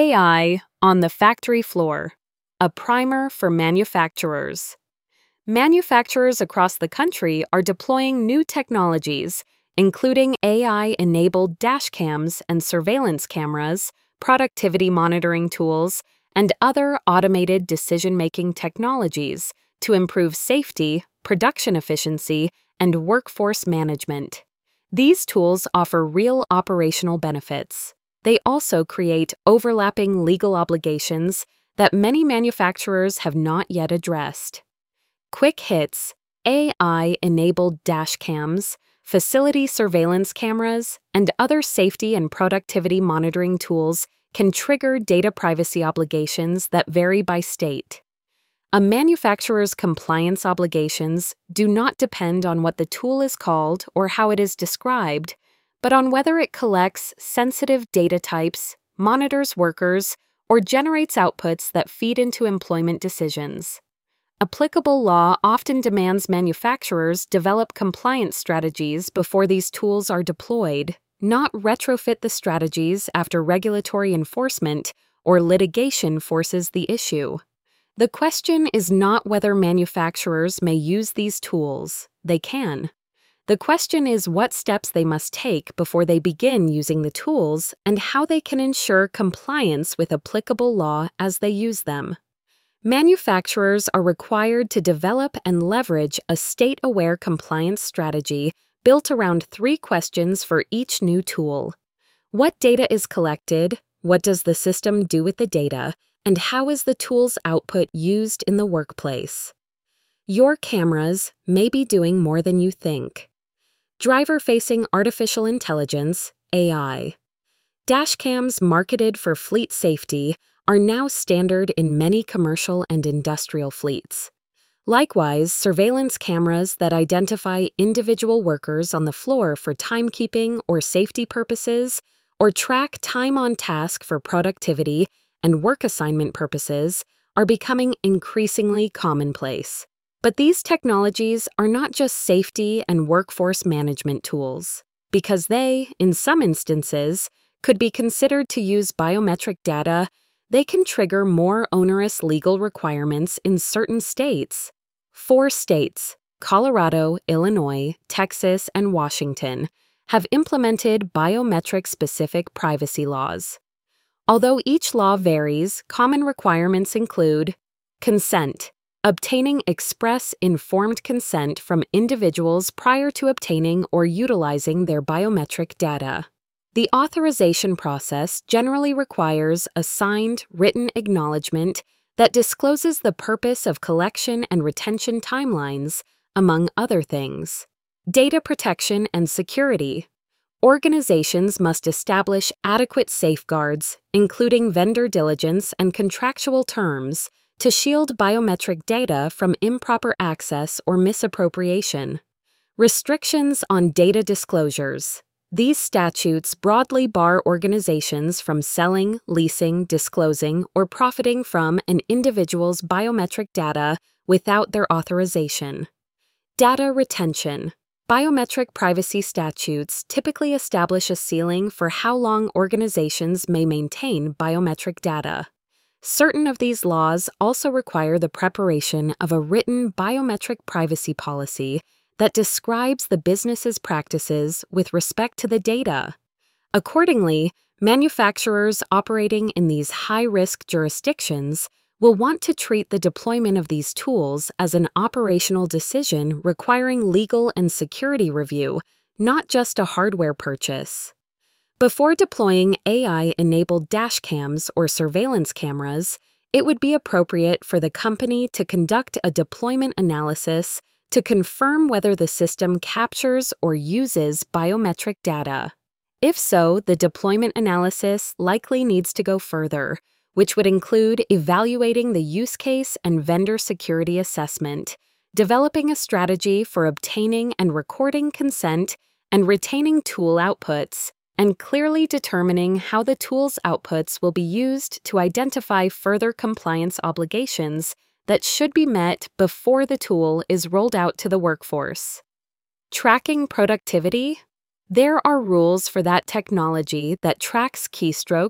AI on the factory floor, a primer for manufacturers. Manufacturers across the country are deploying new technologies, including AI-enabled dashcams and surveillance cameras, productivity monitoring tools, and other automated decision-making technologies to improve safety, production efficiency, and workforce management. These tools offer real operational benefits. They also create overlapping legal obligations that many manufacturers have not yet addressed. Quick hits, AI-enabled dashcams, facility surveillance cameras, and other safety and productivity monitoring tools can trigger data privacy obligations that vary by state. A manufacturer's compliance obligations do not depend on what the tool is called or how it is described, but on whether it collects sensitive data types, monitors workers, or generates outputs that feed into employment decisions. Applicable law often demands manufacturers develop compliance strategies before these tools are deployed, not retrofit the strategies after regulatory enforcement or litigation forces the issue. The question is not whether manufacturers may use these tools. They can. The question is what steps they must take before they begin using the tools and how they can ensure compliance with applicable law as they use them. Manufacturers are required to develop and leverage a state-aware compliance strategy built around 3 questions for each new tool. What data is collected? What does the system do with the data? And how is the tool's output used in the workplace? Your cameras may be doing more than you think. Driver-facing artificial intelligence, AI. Dashcams marketed for fleet safety are now standard in many commercial and industrial fleets. Likewise, surveillance cameras that identify individual workers on the floor for timekeeping or safety purposes, or track time on task for productivity and work assignment purposes, are becoming increasingly commonplace. But these technologies are not just safety and workforce management tools, because they, in some instances, could be considered to use biometric data. They can trigger more onerous legal requirements in certain states. 4 states, Colorado, Illinois, Texas, and Washington, have implemented biometric-specific privacy laws. Although each law varies, common requirements include consent. Obtaining express informed consent from individuals prior to obtaining or utilizing their biometric data. The authorization process generally requires a signed, written acknowledgement that discloses the purpose of collection and retention timelines, among other things. Data protection and security. Organizations must establish adequate safeguards, including vendor diligence and contractual terms, to shield biometric data from improper access or misappropriation. Restrictions on data disclosures. These statutes broadly bar organizations from selling, leasing, disclosing, or profiting from an individual's biometric data without their authorization. Data retention. Biometric privacy statutes typically establish a ceiling for how long organizations may maintain biometric data. Certain of these laws also require the preparation of a written biometric privacy policy that describes the business's practices with respect to the data. Accordingly, manufacturers operating in these high-risk jurisdictions will want to treat the deployment of these tools as an operational decision requiring legal and security review, not just a hardware purchase. Before deploying AI-enabled dashcams or surveillance cameras, it would be appropriate for the company to conduct a deployment analysis to confirm whether the system captures or uses biometric data. If so, the deployment analysis likely needs to go further, which would include evaluating the use case and vendor security assessment, developing a strategy for obtaining and recording consent and retaining tool outputs, and clearly determining how the tool's outputs will be used to identify further compliance obligations that should be met before the tool is rolled out to the workforce. Tracking productivity? There are rules for that technology that tracks keystrokes,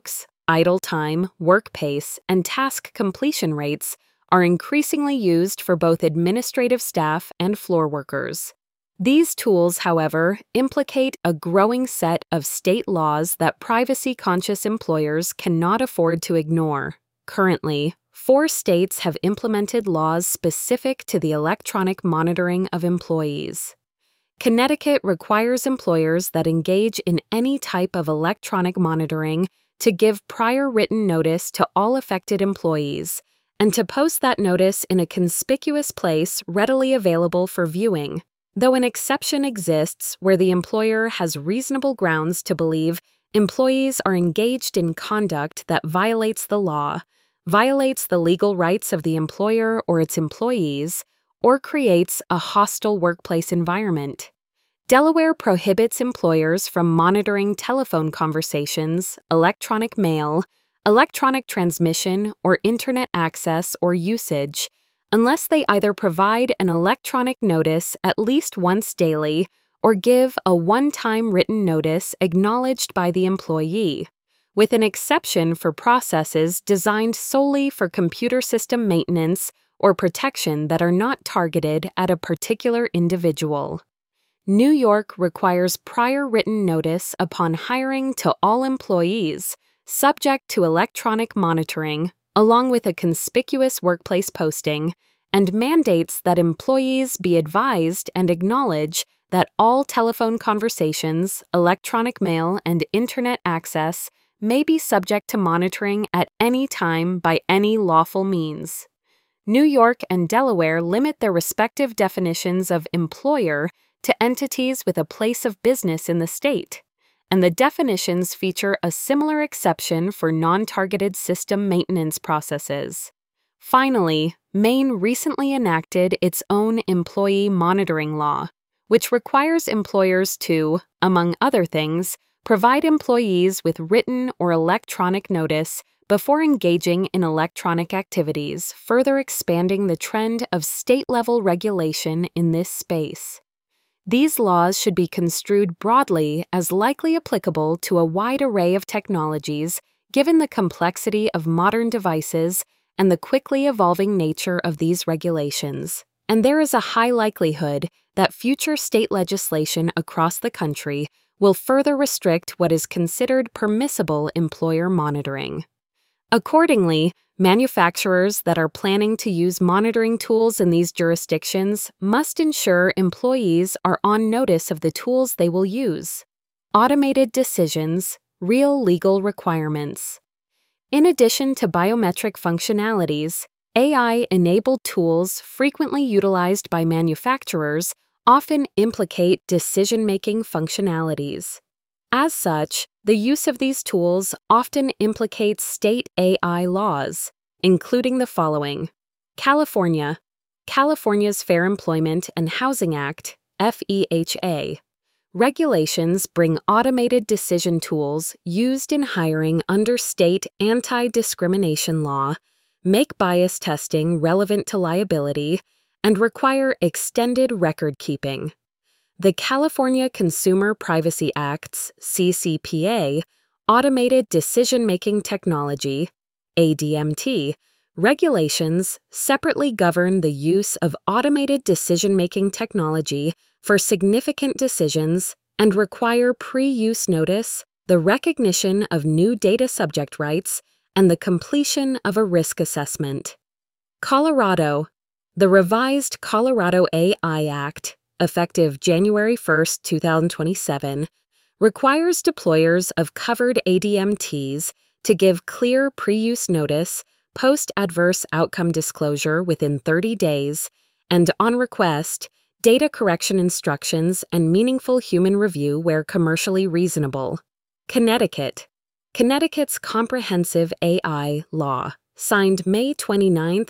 idle time, work pace, and task completion rates are increasingly used for both administrative staff and floor workers. These tools, however, implicate a growing set of state laws that privacy-conscious employers cannot afford to ignore. Currently, 4 states have implemented laws specific to the electronic monitoring of employees. Connecticut requires employers that engage in any type of electronic monitoring to give prior written notice to all affected employees and to post that notice in a conspicuous place readily available for viewing, though an exception exists where the employer has reasonable grounds to believe employees are engaged in conduct that violates the law, violates the legal rights of the employer or its employees, or creates a hostile workplace environment. Delaware prohibits employers from monitoring telephone conversations, electronic mail, electronic transmission, or internet access or usage unless they either provide an electronic notice at least once daily or give a one-time written notice acknowledged by the employee, with an exception for processes designed solely for computer system maintenance or protection that are not targeted at a particular individual. New York requires prior written notice upon hiring to all employees, subject to electronic monitoring, along with a conspicuous workplace posting, and mandates that employees be advised and acknowledge that all telephone conversations, electronic mail, and internet access may be subject to monitoring at any time by any lawful means. New York and Delaware limit their respective definitions of employer to entities with a place of business in the state, and the definitions feature a similar exception for non-targeted system maintenance processes. Finally, Maine recently enacted its own employee monitoring law, which requires employers to, among other things, provide employees with written or electronic notice before engaging in electronic activities, further expanding the trend of state-level regulation in this space. These laws should be construed broadly as likely applicable to a wide array of technologies given the complexity of modern devices and the quickly evolving nature of these regulations, and there is a high likelihood that future state legislation across the country will further restrict what is considered permissible employer monitoring. Accordingly, manufacturers that are planning to use monitoring tools in these jurisdictions must ensure employees are on notice of the tools they will use. Automated decisions, real legal requirements. In addition to biometric functionalities, AI-enabled tools frequently utilized by manufacturers often implicate decision-making functionalities. As such, the use of these tools often implicates state AI laws, including the following: California's Fair Employment and Housing Act, FEHA. Regulations bring automated decision tools used in hiring under state anti-discrimination law, make bias testing relevant to liability, and require extended record keeping. The California Consumer Privacy Act's CCPA, Automated Decision-Making Technology, ADMT, regulations separately govern the use of automated decision-making technology for significant decisions and require pre-use notice, the recognition of new data subject rights, and the completion of a risk assessment. Colorado. The revised Colorado AI Act, effective January 1, 2027, requires deployers of covered ADMTs to give clear pre-use notice, post-adverse outcome disclosure within 30 days, and, on request, data correction instructions and meaningful human review where commercially reasonable. Connecticut. Connecticut's comprehensive AI law, signed May 29,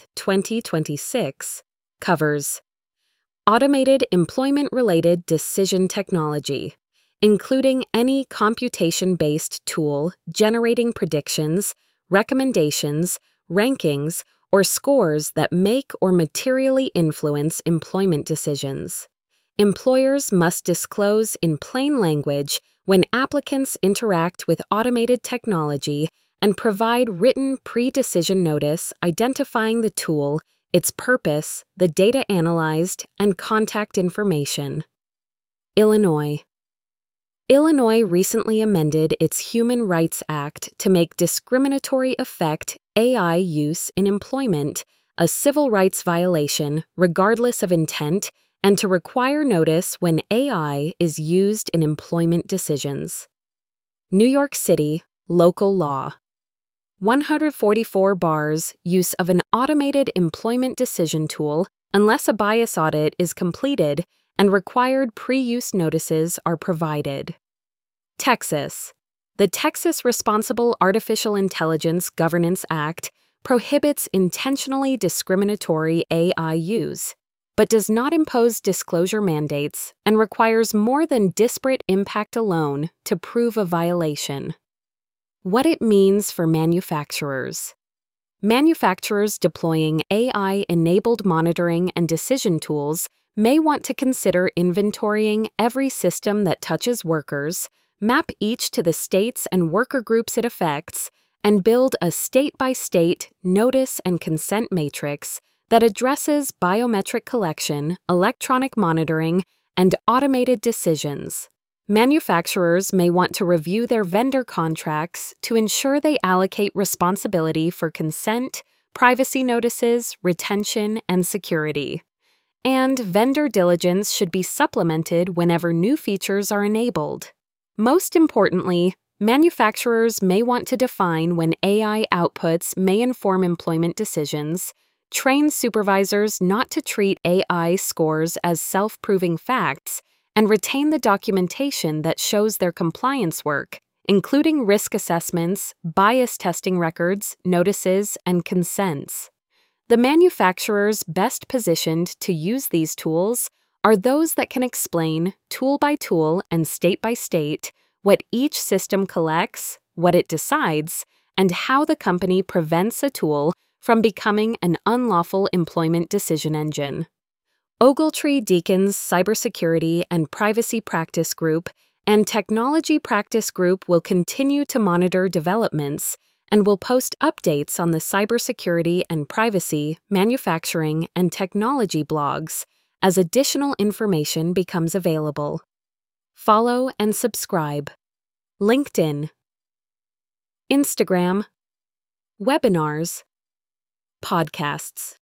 2026, covers automated employment-related decision technology, including any computation-based tool generating predictions, recommendations, rankings, or scores that make or materially influence employment decisions. Employers must disclose in plain language when applicants interact with automated technology and provide written pre-decision notice identifying the tool, its purpose, the data analyzed, and contact information. Illinois. Illinois recently amended its Human Rights Act to make discriminatory effect AI use in employment a civil rights violation regardless of intent and to require notice when AI is used in employment decisions. New York City, local law. 144 bars use of an automated employment decision tool unless a bias audit is completed and required pre-use notices are provided. Texas. The Texas Responsible Artificial Intelligence Governance Act prohibits intentionally discriminatory AI use, but does not impose disclosure mandates and requires more than disparate impact alone to prove a violation. What it means for manufacturers. Manufacturers deploying AI-enabled monitoring and decision tools may want to consider inventorying every system that touches workers, map each to the states and worker groups it affects, and build a state-by-state notice and consent matrix that addresses biometric collection, electronic monitoring, and automated decisions. Manufacturers may want to review their vendor contracts to ensure they allocate responsibility for consent, privacy notices, retention, and security. And vendor diligence should be supplemented whenever new features are enabled. Most importantly, manufacturers may want to define when AI outputs may inform employment decisions, train supervisors not to treat AI scores as self-proving facts, and retain the documentation that shows their compliance work, including risk assessments, bias testing records, notices, and consents. The manufacturers best positioned to use these tools are those that can explain, tool by tool and state by state, what each system collects, what it decides, and how the company prevents a tool from becoming an unlawful employment decision engine. Ogletree Deacon's Cybersecurity and Privacy Practice Group and Technology Practice Group will continue to monitor developments and will post updates on the cybersecurity and privacy, manufacturing, and technology blogs as additional information becomes available. Follow and subscribe. LinkedIn, Instagram, webinars, podcasts.